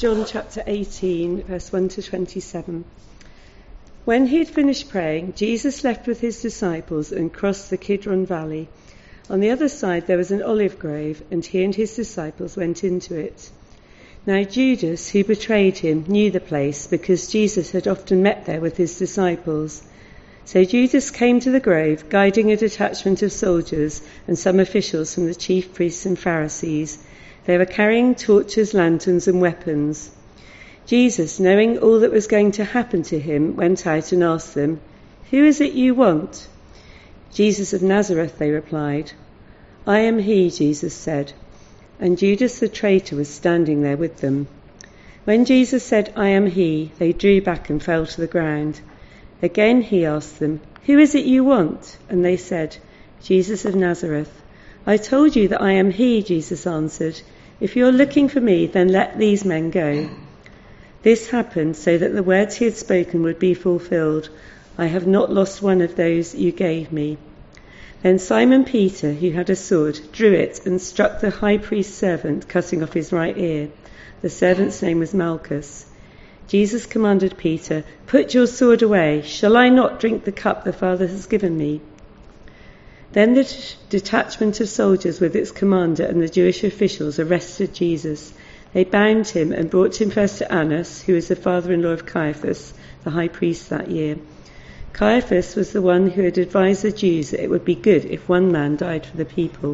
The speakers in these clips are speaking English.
John chapter 18, verse 1 to 27. When he had finished praying, Jesus left with his disciples and crossed the Kidron Valley. On the other side there was an olive grove, and he and his disciples went into it. Now Judas, who betrayed him, knew the place, because Jesus had often met there with his disciples. So Judas came to the grove, guiding a detachment of soldiers and some officials from the chief priests and Pharisees. They were carrying torches, lanterns, and weapons. Jesus, knowing all that was going to happen to him, went out and asked them, "Who is it you want?" "Jesus of Nazareth," they replied. "I am he," Jesus said. And Judas the traitor was standing there with them. When Jesus said, "I am he," they drew back and fell to the ground. Again he asked them, "Who is it you want?" And they said, "Jesus of Nazareth." "I told you that I am he," Jesus answered. "If you're looking for me, then let these men go." This happened so that the words he had spoken would be fulfilled. "I have not lost one of those you gave me." Then Simon Peter, who had a sword, drew it and struck the high priest's servant, cutting off his right ear. The servant's name was Malchus. Jesus commanded Peter, "Put your sword away. Shall I not drink the cup the Father has given me?" Then the detachment of soldiers with its commander and the Jewish officials arrested Jesus. They bound him and brought him first to Annas, who was the father-in-law of Caiaphas, the high priest that year. Caiaphas was the one who had advised the Jews that it would be good if one man died for the people.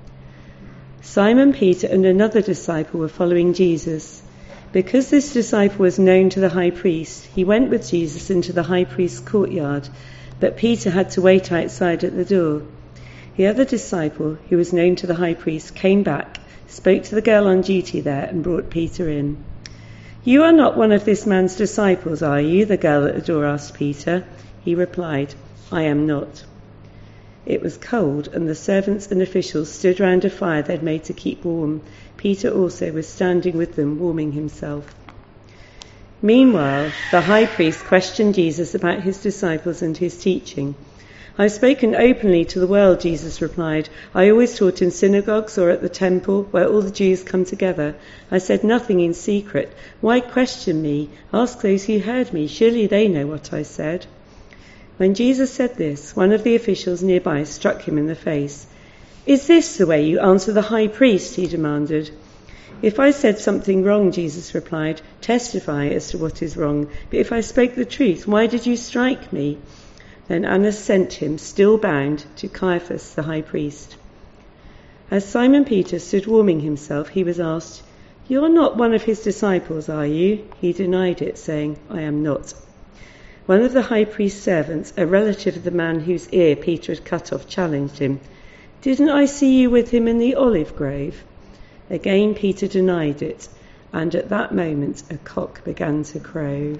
Simon Peter and another disciple were following Jesus. Because this disciple was known to the high priest, he went with Jesus into the high priest's courtyard, but Peter had to wait outside at the door. The other disciple, who was known to the high priest, came back, spoke to the girl on duty there, and brought Peter in. "You are not one of this man's disciples, are you?" the girl at the door asked Peter. He replied, "I am not." It was cold, and the servants and officials stood round a fire they'd made to keep warm. Peter also was standing with them, warming himself. Meanwhile, the high priest questioned Jesus about his disciples and his teaching. "I've spoken openly to the world," Jesus replied. "I always taught in synagogues or at the temple, where all the Jews come together. I said nothing in secret. Why question me? Ask those who heard me. Surely they know what I said." When Jesus said this, one of the officials nearby struck him in the face. "Is this the way you answer the high priest?" he demanded. "If I said something wrong," Jesus replied, "testify as to what is wrong. But if I spoke the truth, why did you strike me?" Then Annas sent him, still bound, to Caiaphas the high priest. As Simon Peter stood warming himself, he was asked, "You're not one of his disciples, are you?" He denied it, saying, "I am not." One of the high priest's servants, a relative of the man whose ear Peter had cut off, challenged him. "Didn't I see you with him in the olive grove?" Again Peter denied it, and at that moment a cock began to crow.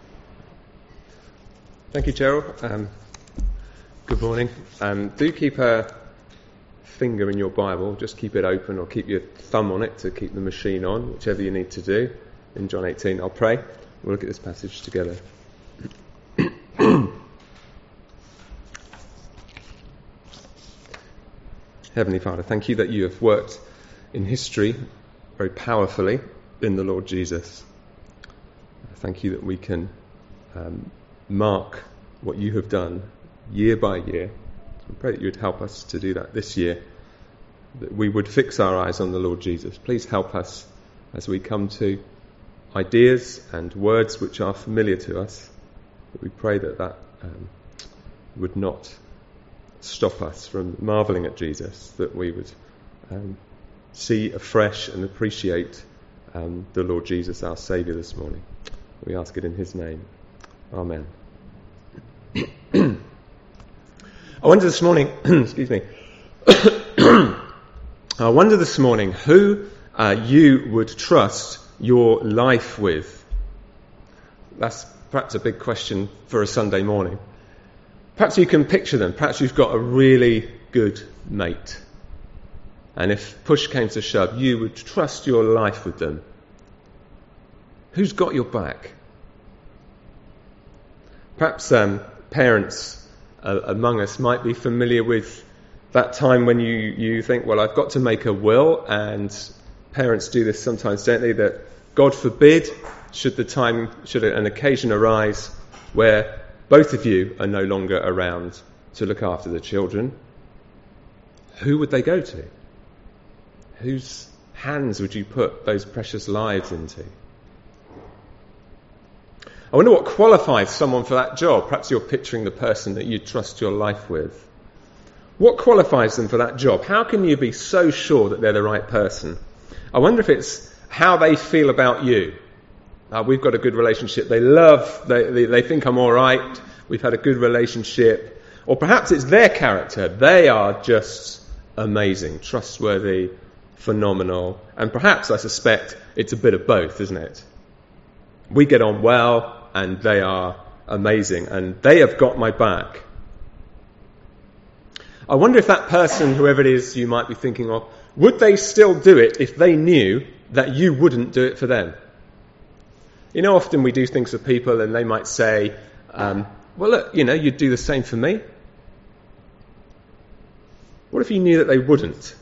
Thank you, Gerald. Good morning. Do keep a finger in your Bible. Just keep it open or keep your thumb on it to keep the machine on, whichever you need to do. In John 18, I'll pray. We'll look at this passage together. Heavenly Father, thank you that you have worked in history very powerfully in the Lord Jesus. Thank you that we can mark what you have done year by year. I pray that you would help us to do that this year, that we would fix our eyes on the Lord Jesus. Please help us as we come to ideas and words which are familiar to us. We pray that would not stop us from marvelling at Jesus, that we would see afresh and appreciate the Lord Jesus, our Saviour, this morning. We ask it in his name. Amen. I wonder this morning, excuse me, I wonder this morning who you would trust your life with. That's perhaps a big question for a Sunday morning. Perhaps you can picture them. Perhaps you've got a really good mate. And if push came to shove, you would trust your life with them. Who's got your back? Perhaps parents among us might be familiar with that time when you think, well, I've got to make a will, and Parents do this sometimes, don't they? That God forbid, should an occasion arise where both of you are no longer around to look after the children, who would they go to? Whose hands would you put those precious lives into? I wonder what qualifies someone for that job. Perhaps you're picturing the person that you trust your life with. What qualifies them for that job? How can you be so sure that they're the right person? I wonder if it's how they feel about you. We've got a good relationship. They think I'm all right. We've had a good relationship. Or perhaps it's their character. They are just amazing, trustworthy, phenomenal. And perhaps, I suspect, it's a bit of both, isn't it? We get on well, and they are amazing, and they have got my back. I wonder if that person, whoever it is you might be thinking of, would they still do it if they knew that you wouldn't do it for them? You know, often we do things for people and they might say, well, look, you'd do the same for me. What if you knew that they wouldn't?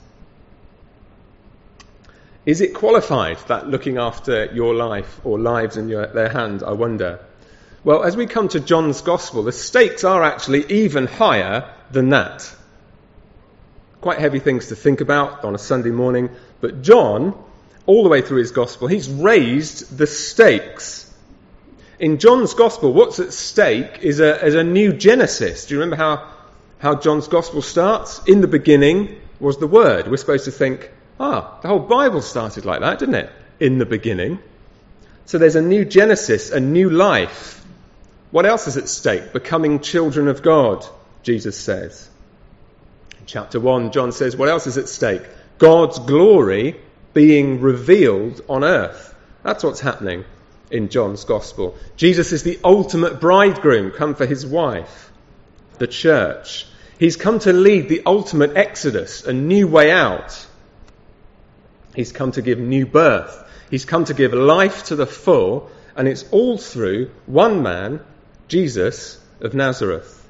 Is it qualified, that looking after your life or lives in their hand, I wonder? Well, as we come to John's Gospel, the stakes are actually even higher than that. Quite heavy things to think about on a Sunday morning, but John, all the way through his Gospel, he's raised the stakes. In John's Gospel, what's at stake is a new Genesis. Do you remember how John's Gospel starts? In the beginning was the Word. We're supposed to think, the whole Bible started like that, didn't it? In the beginning. So there's a new Genesis, a new life. What else is at stake? Becoming children of God, Jesus says. In chapter 1, John says, what else is at stake? God's glory being revealed on earth. That's what's happening in John's Gospel. Jesus is the ultimate bridegroom, come for his wife, the church. He's come to lead the ultimate exodus, a new way out. He's come to give new birth. He's come to give life to the full, and it's all through one man, Jesus of Nazareth.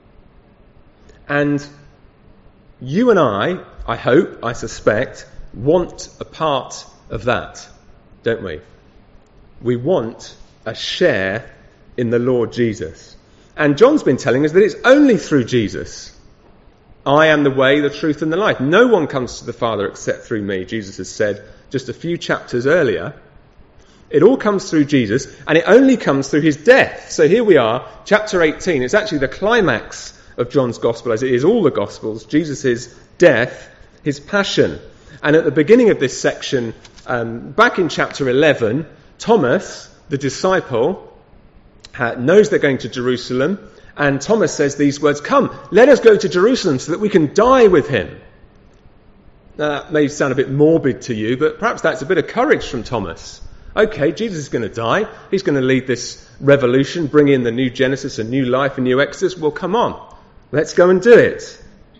And you and I hope, I suspect, want a part of that, don't we? We want a share in the Lord Jesus. And John's been telling us that it's only through Jesus. I am the way, the truth, and the life. No one comes to the Father except through me, Jesus has said just a few chapters earlier. It all comes through Jesus, and it only comes through his death. So here we are, chapter 18. It's actually the climax of John's Gospel, as it is all the Gospels. Jesus' death, his passion. And at the beginning of this section, back in chapter 11, Thomas, the disciple, knows they're going to Jerusalem, and Thomas says these words, "Come, let us go to Jerusalem so that we can die with him." Now, that may sound a bit morbid to you, but perhaps that's a bit of courage from Thomas. Okay, Jesus is going to die. He's going to lead this revolution, bring in the new Genesis, a new life, a new Exodus. Well, come on, let's go and do it.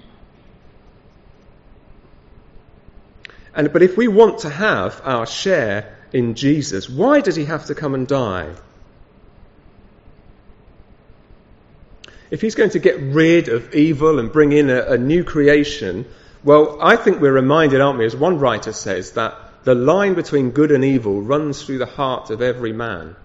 But if we want to have our share in Jesus, why does he have to come and die? If he's going to get rid of evil and bring in a new creation, well, I think we're reminded, aren't we, as one writer says, that the line between good and evil runs through the heart of every man.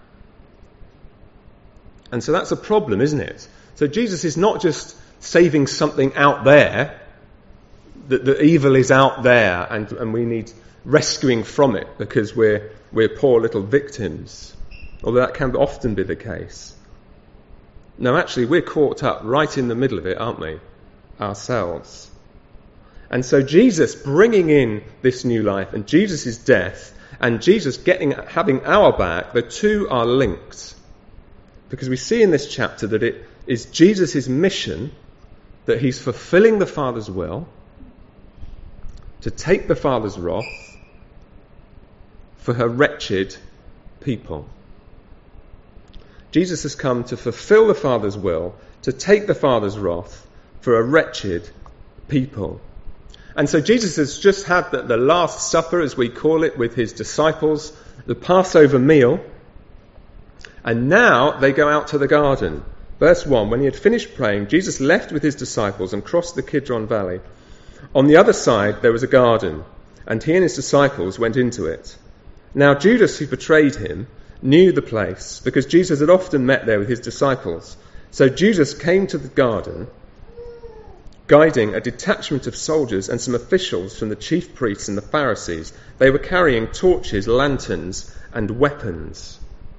And so that's a problem, isn't it? So Jesus is not just saving something out there, that the evil is out there and we need rescuing from it because we're poor little victims, although that can often be the case. No, actually, we're caught up right in the middle of it, aren't we? Ourselves. And so Jesus bringing in this new life and Jesus' death and Jesus having our back, the two are linked. Because we see in this chapter that it is Jesus' mission, that he's fulfilling the Father's will, to take the Father's wrath for her wretched people. Jesus has come to fulfill the Father's will, to take the Father's wrath for a wretched people. And so Jesus has just had the Last Supper, as we call it, with his disciples, the Passover meal, and now they go out to the garden. Verse 1, when he had finished praying, Jesus left with his disciples and crossed the Kidron Valley. On the other side there was a garden, and he and his disciples went into it. Now Judas, who betrayed him, knew the place, because Jesus had often met there with his disciples. So Judas came to the garden, guiding a detachment of soldiers and some officials from the chief priests and the Pharisees. They were carrying torches, lanterns, and weapons.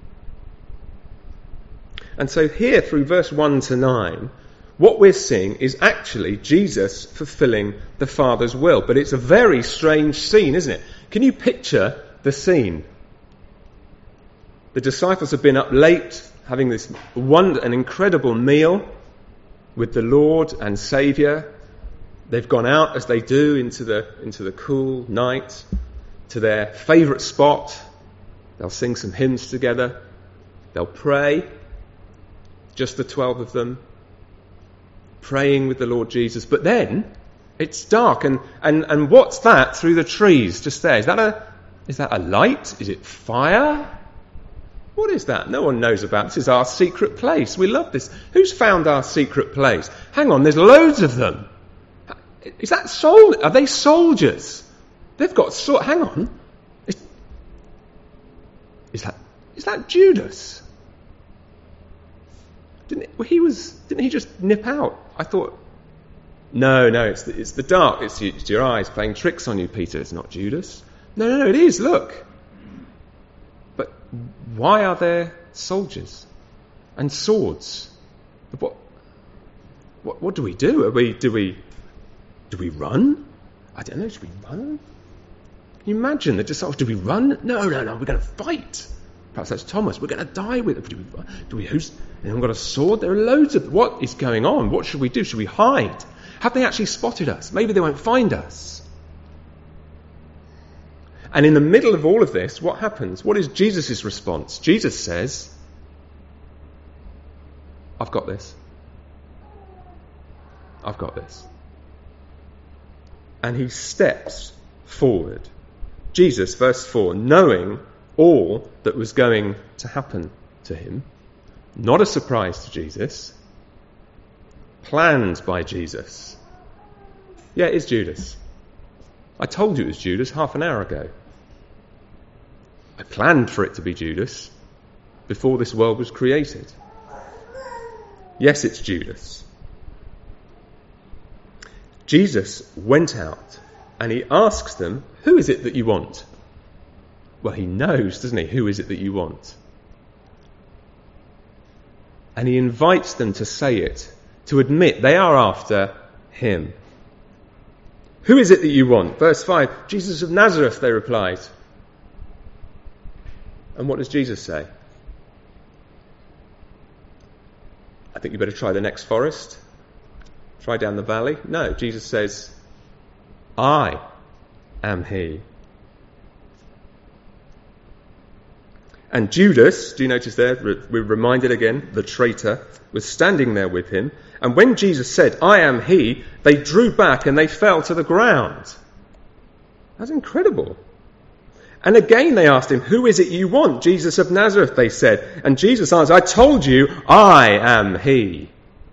And so here, through verse 1 to 9, what we're seeing is actually Jesus fulfilling the Father's will. But it's a very strange scene, isn't it? Can you picture the scene? The disciples have been up late, having this an incredible meal with the Lord and Saviour. They've gone out, as they do, into the cool night to their favourite spot. They'll sing some hymns together. They'll pray, just the 12 of them, praying with the Lord Jesus. But then it's dark, and what's that through the trees just there? Is that a light? Is it fire? What is that? No one knows about. This is our secret place. We love this. Who's found our secret place? Hang on, there's loads of them. Is that are they soldiers? They've got hang on. Is that Judas? Didn't he just nip out? I thought, no, it's the dark. It's your eyes playing tricks on you, Peter. It's not Judas. No, it is. Look. But why are there soldiers and swords? What do we do? Do we run? I don't know. Should we run? Can you imagine the disciples? Do we run? No. We're going to fight. Perhaps that's Thomas. We're going to die with it. Do we? Anyone got a sword? There are loads of. What is going on? What should we do? Should we hide? Have they actually spotted us? Maybe they won't find us. And in the middle of all of this, what happens? What is Jesus' response? Jesus says, I've got this. I've got this. And he steps forward. Jesus, verse 4, knowing all that was going to happen to him, not a surprise to Jesus, planned by Jesus. Yeah, it is Judas. I told you it was Judas half an hour ago. I planned for it to be Judas before this world was created. Yes, it's Judas. Jesus went out and he asks them, who is it that you want? Well, he knows, doesn't he, who is it that you want? And he invites them to say it, to admit they are after him. Who is it that you want? Verse 5, Jesus of Nazareth, they replied. And what does Jesus say? I think you better try the next forest. Try down the valley. No, Jesus says, I am he. And Judas, do you notice there, we're reminded again, the traitor, was standing there with him. And when Jesus said, I am he, they drew back and they fell to the ground. That's incredible. And again they asked him, who is it you want? Jesus of Nazareth, they said. And Jesus answered, I told you, I am he.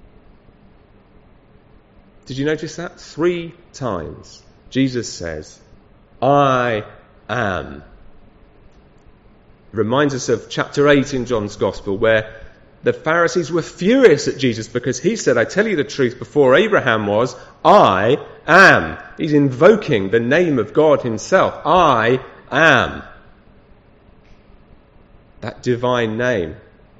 Did you notice that? 3 times Jesus says, I am. Reminds us of chapter 8 in John's Gospel, where the Pharisees were furious at Jesus because he said, I tell you the truth, before Abraham was, I am. He's invoking the name of God himself. I am. That divine name.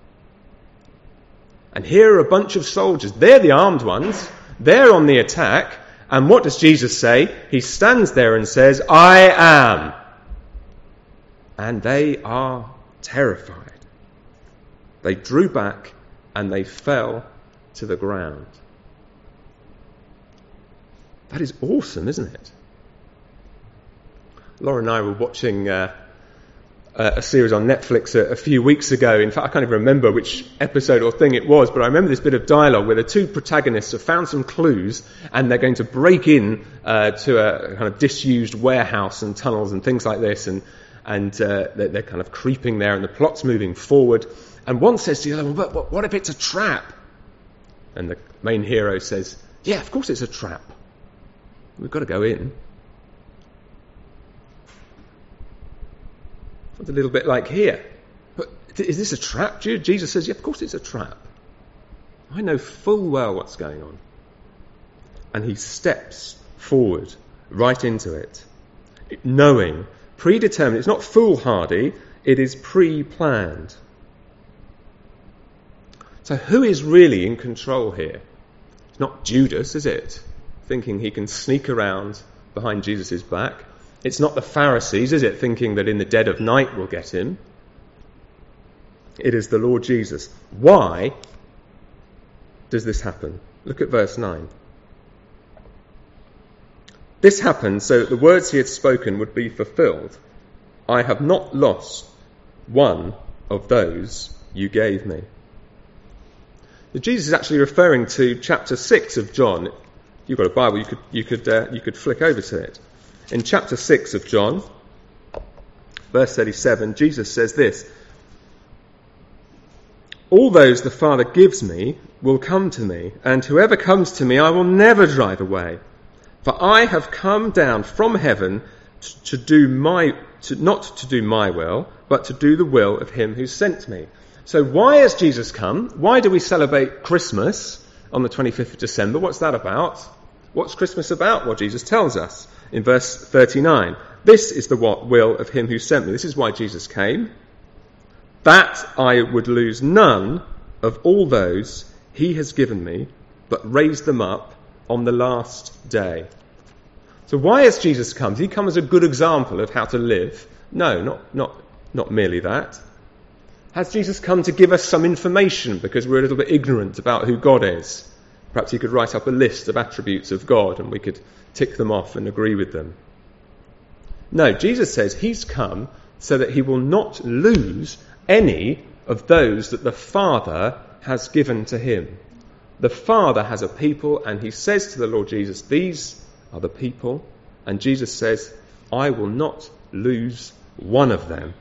And here are a bunch of soldiers. They're the armed ones. They're on the attack. And what does Jesus say? He stands there and says, I am. And they are terrified. They drew back and they fell to the ground. That is awesome, isn't it? Laura and I were watching a series on Netflix a few weeks ago. In fact, I can't even remember which episode or thing it was, but I remember this bit of dialogue where the 2 protagonists have found some clues and they're going to break in to a kind of disused warehouse and tunnels and things like this, and they're kind of creeping there and the plot's moving forward. And one says to the other, well, but what if it's a trap? And the main hero says, yeah, of course it's a trap. We've got to go in. It's a little bit like here. But is this a trap? Jesus says, yeah, of course it's a trap. I know full well what's going on. And he steps forward right into it, knowing, predetermined. It's not foolhardy, it is pre-planned. So who is really in control here? It's not Judas, is it? Thinking he can sneak around behind Jesus' back. It's not the Pharisees, is it? Thinking that in the dead of night we'll get him. It is the Lord Jesus. Why does this happen? Look at verse 9. This happened so that the words he had spoken would be fulfilled. I have not lost one of those you gave me. So Jesus is actually referring to chapter 6 of John. If you've got a Bible, you could flick over to it. In chapter 6 of John, verse 37, Jesus says this: all those the Father gives me will come to me, and whoever comes to me I will never drive away. For I have come down from heaven not to do my will, but to do the will of him who sent me. So why has Jesus come? Why do we celebrate Christmas on the 25th of December? What's that about? What's Christmas about? Well, Jesus tells us in verse 39. This is the will of him who sent me. This is why Jesus came. That I would lose none of all those he has given me, but raise them up on the last day. So why has Jesus come? Does he come as a good example of how to live? No, not merely that. Has Jesus come to give us some information because we're a little bit ignorant about who God is? Perhaps he could write up a list of attributes of God and we could tick them off and agree with them. No, Jesus says he's come so that he will not lose any of those that the Father has given to him. The Father has a people, and he says to the Lord Jesus, these are the people, and Jesus says, I will not lose one of them.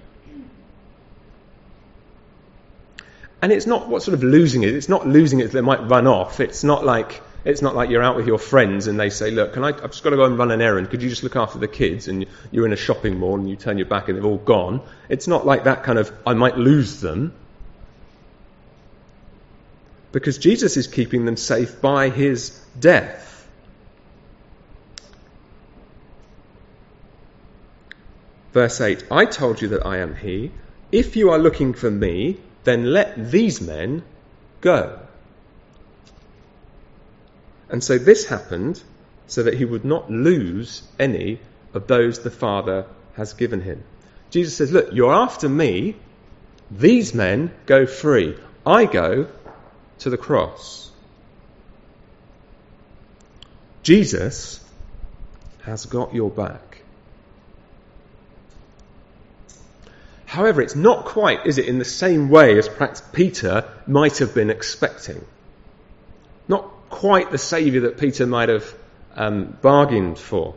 And it's not what sort of losing it. It's not losing it that they might run off. It's not like you're out with your friends and they say, look, I've just got to go and run an errand. Could you just look after the kids? And you're in a shopping mall and you turn your back and they've all gone. It's not like that kind of, I might lose them. Because Jesus is keeping them safe by his death. Verse 8, I told you that I am he. If you are looking for me, then let these men go. And so this happened so that he would not lose any of those the Father has given him. Jesus says, look, you're after me. These men go free. I go to the cross. Jesus has got your back. However, it's not quite, is it, in the same way as perhaps Peter might have been expecting. Not quite the saviour that Peter might have bargained for.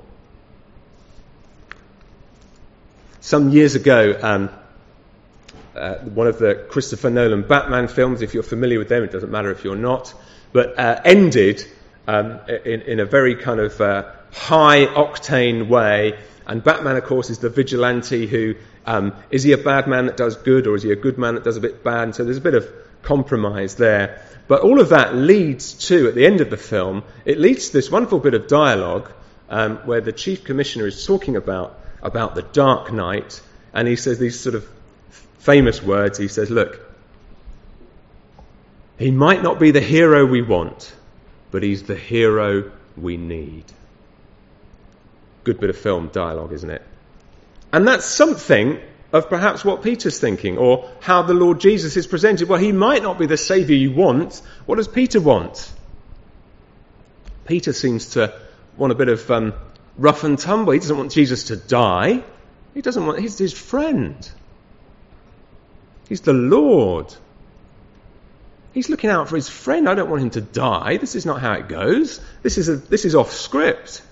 Some years ago, one of the Christopher Nolan Batman films, if you're familiar with them, it doesn't matter if you're not, but ended in a very kind of high-octane way. And Batman, of course, is the vigilante who, is he a bad man that does good, or is he a good man that does a bit bad? And so there's a bit of compromise there. But all of that leads to, at the end of the film, it leads to this wonderful bit of dialogue where the Chief Commissioner is talking about the Dark Knight, and he says these sort of famous words. He says, look, he might not be the hero we want, but he's the hero we need. Good bit of film dialogue, isn't it? And that's something of perhaps what Peter's thinking, or how the Lord Jesus is presented. Well, he might not be the saviour you want. What does Peter want? Peter seems to want a bit of rough and tumble. He doesn't want Jesus to die. He's his friend. He's the Lord. He's looking out for his friend. I don't want him to die. This is not how it goes. This is off script.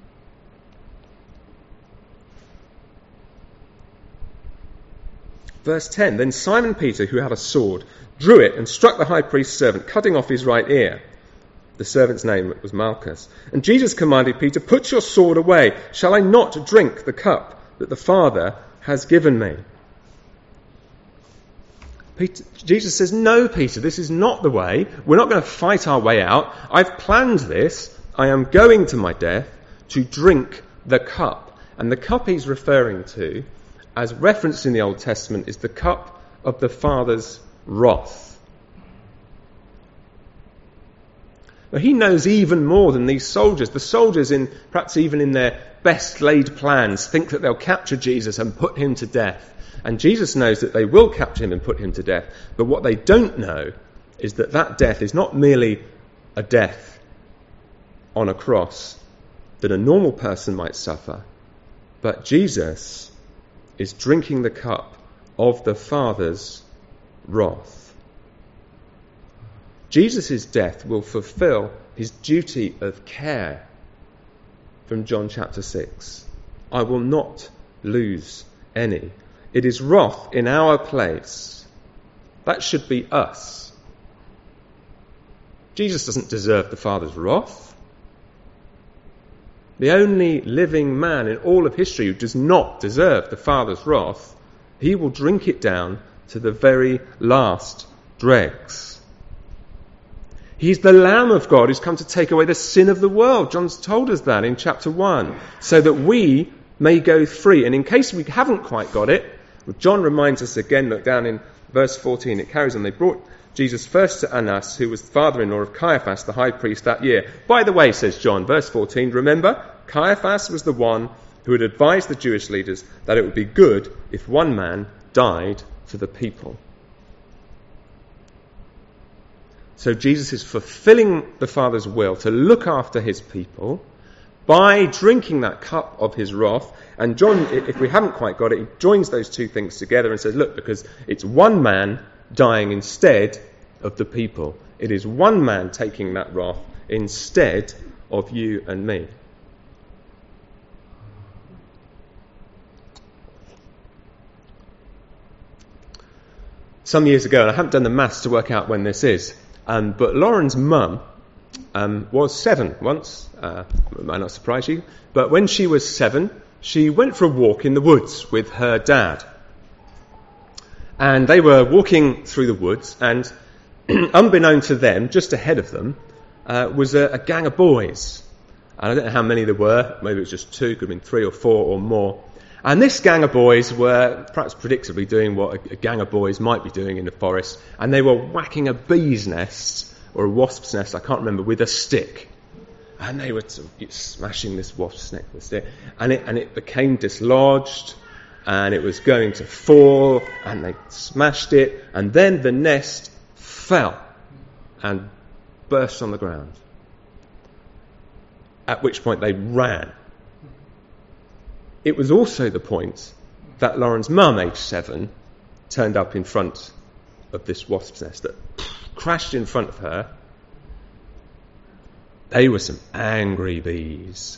Verse 10, then Simon Peter, who had a sword, drew it and struck the high priest's servant, cutting off his right ear. The servant's name was Malchus. And Jesus commanded Peter, put your sword away. Shall I not drink the cup that the Father has given me? Jesus says, no, Peter, this is not the way. We're not going to fight our way out. I've planned this. I am going to my death to drink the cup. And the cup he's referring to, as referenced in the Old Testament, is the cup of the Father's wrath. Now, he knows even more than these soldiers. The soldiers, perhaps even in their best laid plans, think that they'll capture Jesus and put him to death. And Jesus knows that they will capture him and put him to death. But what they don't know is that that death is not merely a death on a cross that a normal person might suffer, but Jesus is drinking the cup of the Father's wrath. Jesus' death will fulfill his duty of care from John chapter 6. I will not lose any. It is wrath in our place. That should be us. Jesus doesn't deserve the Father's wrath. The only living man in all of history who does not deserve the Father's wrath, he will drink it down to the very last dregs. He's the Lamb of God who's come to take away the sin of the world. John's told us that in chapter 1, so that we may go free. And in case we haven't quite got it, John reminds us again, look down in verse 14, it carries on. They brought Jesus first to Annas, who was the father-in-law of Caiaphas, the high priest that year. By the way, says John, verse 14, remember, Caiaphas was the one who had advised the Jewish leaders that it would be good if one man died for the people. So Jesus is fulfilling the Father's will to look after his people by drinking that cup of his wrath. And John, if we haven't quite got it, he joins those two things together and says, look, because it's one man dying instead of the people. It is one man taking that wrath instead of you and me. Some years ago, and I haven't done the maths to work out when this is, but Lauren's mum was 7 once. Might not surprise you. But when she was 7, she went for a walk in the woods with her dad. And they were walking through the woods, and unbeknown to them, just ahead of them, was a gang of boys. And I don't know how many there were. Maybe it was just 2, could have been 3 or 4 or more. And this gang of boys were perhaps predictably doing what a gang of boys might be doing in the forest, and they were whacking a bee's nest, or a wasp's nest, I can't remember, with a stick. And they were smashing this wasp's nest with a stick, and it became dislodged, and it was going to fall, and they smashed it, and then the nest fell and burst on the ground. At which point they ran. It was also the point that Lauren's mum, aged 7, turned up in front of this wasp's nest that crashed in front of her. They were some angry bees.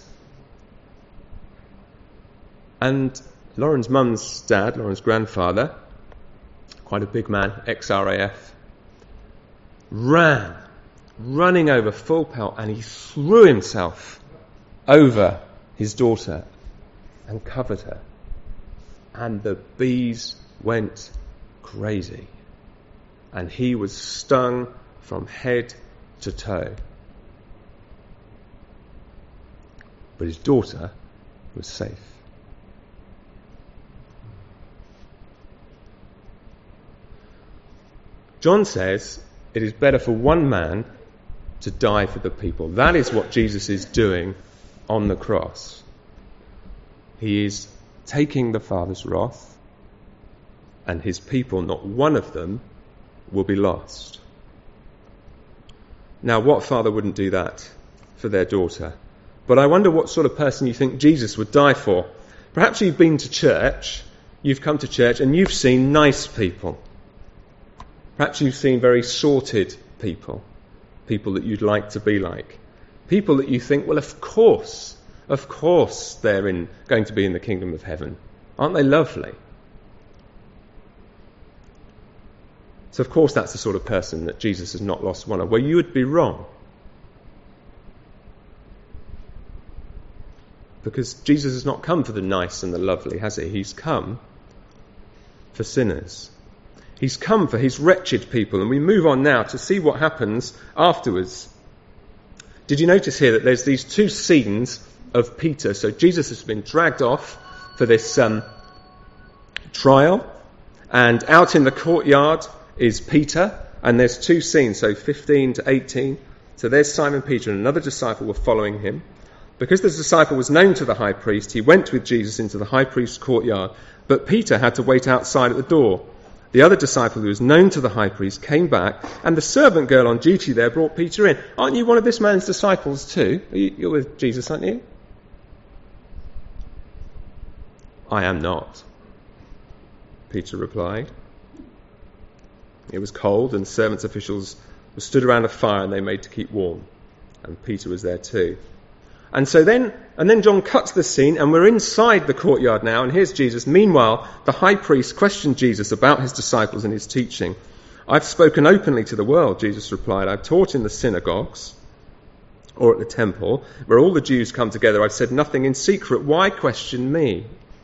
And Lauren's mum's dad, Lauren's grandfather, quite a big man, ex-RAF, running over full pelt, and he threw himself over his daughter and covered her. And the bees went crazy. And he was stung from head to toe. But his daughter was safe. John says it is better for one man to die for the people. That is what Jesus is doing on the cross. He is taking the Father's wrath, and his people, not one of them, will be lost. Now, what father wouldn't do that for their daughter? But I wonder what sort of person you think Jesus would die for. Perhaps you've been to church, you've come to church, and you've seen nice people. Perhaps you've seen very sorted people, people that you'd like to be like. People that you think, well, of course they're going to be in the kingdom of heaven. Aren't they lovely? So of course that's the sort of person that Jesus has not lost one of. Well, you would be wrong. Because Jesus has not come for the nice and the lovely, has he? He's come for sinners. He's come for his wretched people. And we move on now to see what happens afterwards. Did you notice here that there's these two scenes of Peter? So Jesus has been dragged off for this trial. And out in the courtyard is Peter. And there's two scenes, so 15 to 18. So there's Simon Peter and another disciple were following him. Because the disciple was known to the high priest, he went with Jesus into the high priest's courtyard. But Peter had to wait outside at the door. The other disciple who was known to the high priest came back, and the servant girl on duty there brought Peter in. Aren't you one of this man's disciples too? You're with Jesus, aren't you? I am not, Peter replied. It was cold, and servants' officials were stood around a fire and they made to keep warm. And Peter was there too. And then John cuts the scene, and we're inside the courtyard now, and here's Jesus. Meanwhile, the high priest questioned Jesus about his disciples and his teaching. I've spoken openly to the world, Jesus replied. I've taught in the synagogues or at the temple, where all the Jews come together. I've said nothing in secret. Why question me?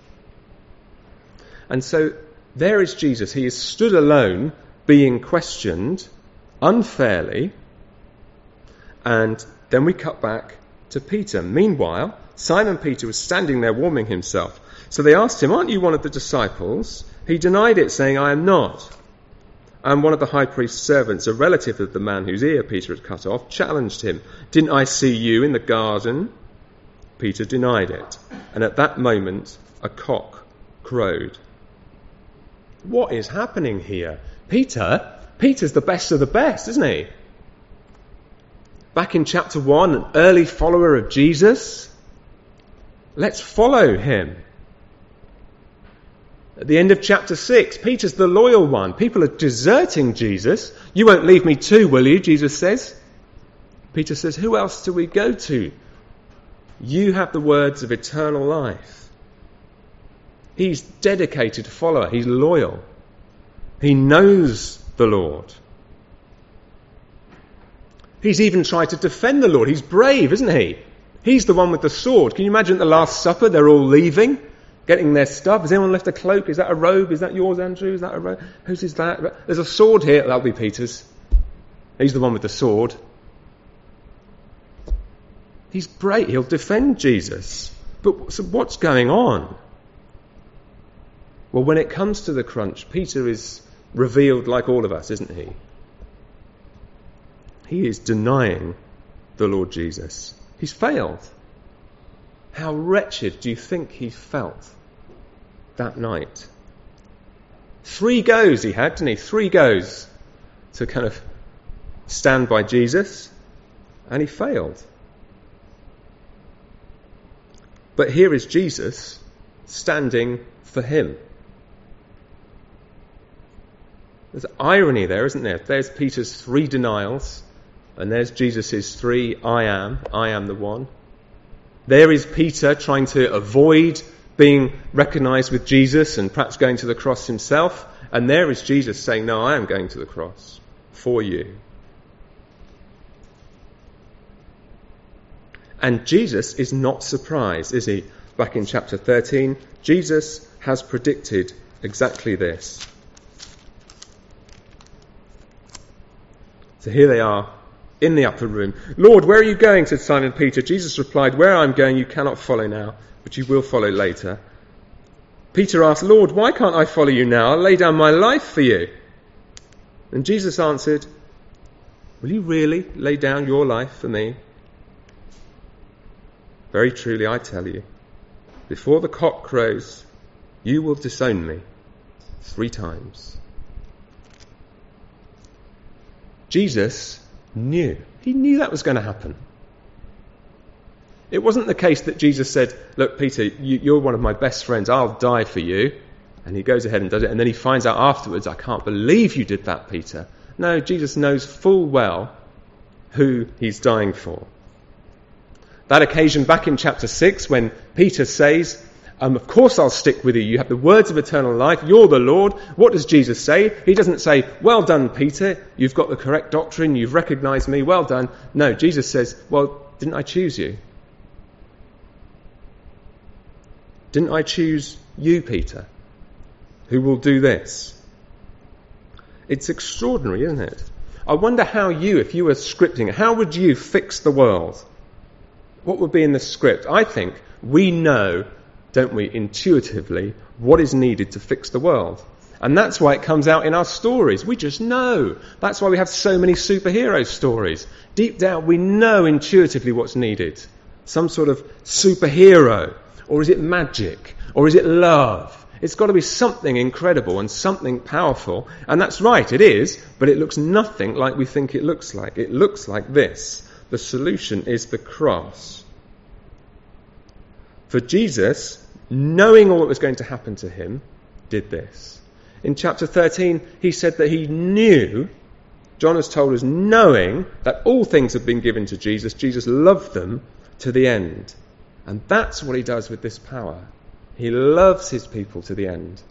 And so there is Jesus. He is stood alone, being questioned unfairly. And then we cut back to Peter. Meanwhile, Simon Peter was standing there warming himself. So they asked him, aren't you one of the disciples? He denied it, saying, I am not. And one of the high priest's servants, a relative of the man whose ear Peter had cut off, challenged him. Didn't I see you in the garden? Peter denied it. And at that moment, a cock crowed. What is happening here? Peter's the best of the best, isn't he? Back in chapter 1, an early follower of Jesus. Let's follow him. At the end of chapter 6, Peter's the loyal one. People are deserting Jesus. You won't leave me too, will you? Jesus says. Peter says, who else do we go to? You have the words of eternal life. He's dedicated follower. He's loyal. He knows the Lord. He's even tried to defend the Lord. He's brave, isn't he? He's the one with the sword. Can you imagine at the Last Supper, they're all leaving, getting their stuff. Has anyone left a cloak? Is that a robe? Is that yours, Andrew? Is that a robe? Whose is that? There's a sword here. That'll be Peter's. He's the one with the sword. He's brave. He'll defend Jesus. But so what's going on? Well, when it comes to the crunch, Peter is revealed like all of us, isn't he? He is denying the Lord Jesus. He's failed. How wretched do you think he felt that night? 3 goes he had, didn't he? 3 goes to kind of stand by Jesus, and he failed. But here is Jesus standing for him. There's irony there, isn't there? There's Peter's 3 denials, and there's Jesus' 3, I am the one. There is Peter trying to avoid being recognised with Jesus and perhaps going to the cross himself. And there is Jesus saying, no, I am going to the cross for you. And Jesus is not surprised, is he? Back in chapter 13, Jesus has predicted exactly this. So here they are in the upper room. Lord, where are you going? Said Simon Peter. Jesus replied, where I'm going you cannot follow now, but you will follow later. Peter asked, Lord, why can't I follow you now? I'll lay down my life for you. And Jesus answered, will you really lay down your life for me? Very truly I tell you, before the cock crows, you will disown me 3 times. Jesus knew. He knew that was going to happen. It wasn't the case that Jesus said, look, Peter, you're one of my best friends. I'll die for you. And he goes ahead and does it. And then he finds out afterwards, I can't believe you did that, Peter. No, Jesus knows full well who he's dying for. That occasion back in chapter 6 when Peter says, of course I'll stick with you. You have the words of eternal life. You're the Lord. What does Jesus say? He doesn't say, well done, Peter. You've got the correct doctrine. You've recognized me. Well done. No, Jesus says, well, didn't I choose you? Didn't I choose you, Peter, who will do this? It's extraordinary, isn't it? I wonder how you, if you were scripting it, how would you fix the world? What would be in the script? I think we know, don't we, intuitively, what is needed to fix the world. And that's why it comes out in our stories. We just know. That's why we have so many superhero stories. Deep down, we know intuitively what's needed. Some sort of superhero. Or is it magic? Or is it love? It's got to be something incredible and something powerful. And that's right, it is. But it looks nothing like we think it looks like. It looks like this. The solution is the cross. For Jesus, knowing all that was going to happen to him, did this. In chapter 13, he said that he knew, John has told us, knowing that all things have been given to Jesus, Jesus loved them to the end. And that's what he does with this power. He loves his people to the end.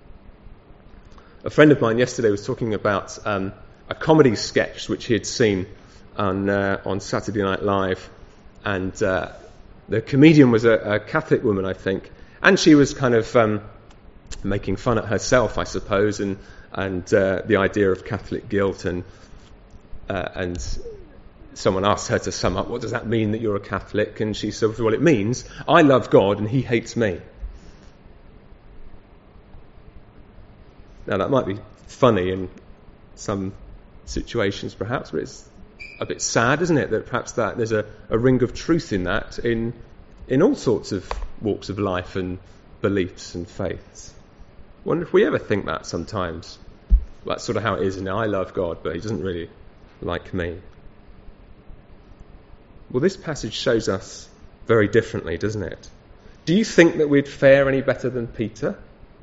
A friend of mine yesterday was talking about a comedy sketch which he had seen on Saturday Night Live. And the comedian was a Catholic woman, I think. And she was kind of making fun at herself, I suppose, and the idea of Catholic guilt, and someone asked her to sum up, what does that mean that you're a Catholic? And she said, well, it means I love God and he hates me. Now, that might be funny in some situations, perhaps, but it's a bit sad, isn't it, that perhaps that there's a ring of truth in that in all sorts of walks of life and beliefs and faiths. I wonder if we ever think that sometimes. That's sort of how it is, I love God, but he doesn't really like me. Well, this passage shows us very differently, doesn't it? Do you think that we'd fare any better than Peter?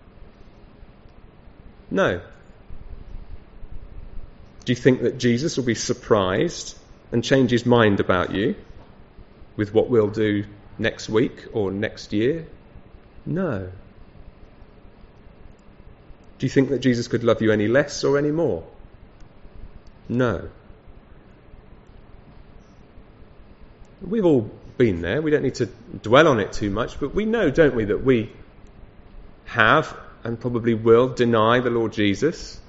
No. Do you think that Jesus will be surprised and change his mind about you with what we'll do next week or next year? No. Do you think that Jesus could love you any less or any more? No. We've all been there. We don't need to dwell on it too much, but we know, don't we, that we have and probably will deny the Lord Jesus.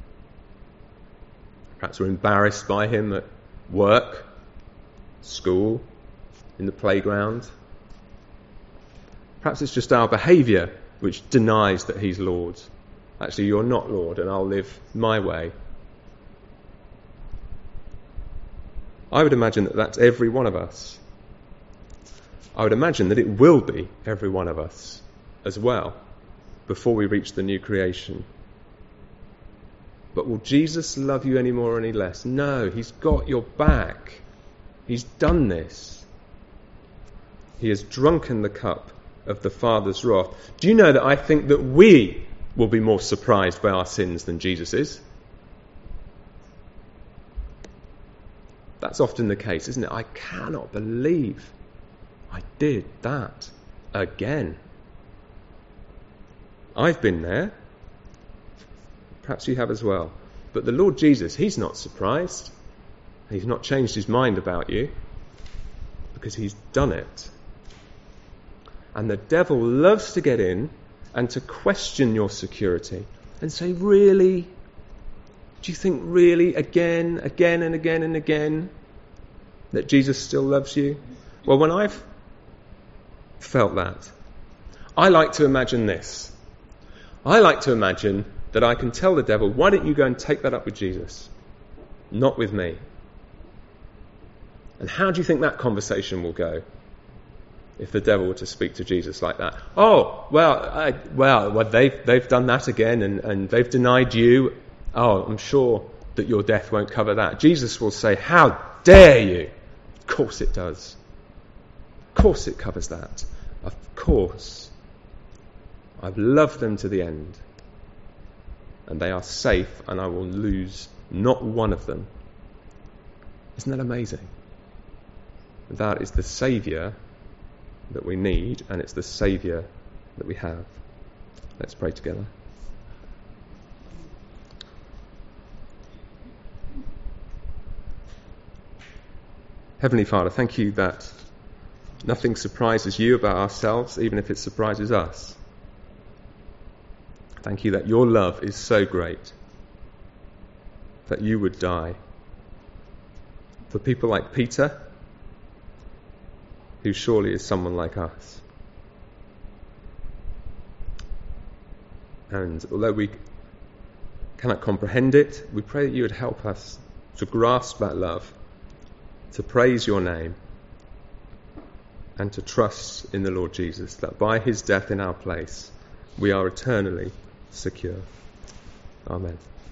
Perhaps we're embarrassed by him at work, school, in the playground. Perhaps it's just our behaviour which denies that he's Lord. Actually, you're not Lord, and I'll live my way. I would imagine that that's every one of us. I would imagine that it will be every one of us as well before we reach the new creation. But will Jesus love you any more or any less? No, he's got your back. He's done this. He has drunken the cup of the Father's wrath. Do you know that I think that we will be more surprised by our sins than Jesus is? That's often the case, isn't it? I cannot believe I did that again. I've been there. Perhaps you have as well. But the Lord Jesus, he's not surprised. He's not changed his mind about you because he's done it. And the devil loves to get in and to question your security and say, really? Do you think really again and again that Jesus still loves you? Well, when I've felt that, I like to imagine this. I like to imagine that I can tell the devil, why don't you go and take that up with Jesus? Not with me. And how do you think that conversation will go if the devil were to speak to Jesus like that? Oh, well, they've done that again and they've denied you. Oh, I'm sure that your death won't cover that. Jesus will say, how dare you? Of course it does. Of course it covers that. Of course. I've loved them to the end. And they are safe, and I will lose not one of them. Isn't that amazing? That is the Saviour that we need, and it's the Saviour that we have. Let's pray together. Heavenly Father, thank you that nothing surprises you about ourselves, even if it surprises us. Thank you that your love is so great. that you would die for people like Peter, who surely is someone like us. And although we cannot comprehend it, we pray that you would help us to grasp that love, to praise your name, and to trust in the Lord Jesus, that by his death in our place we are eternally secure. Amen.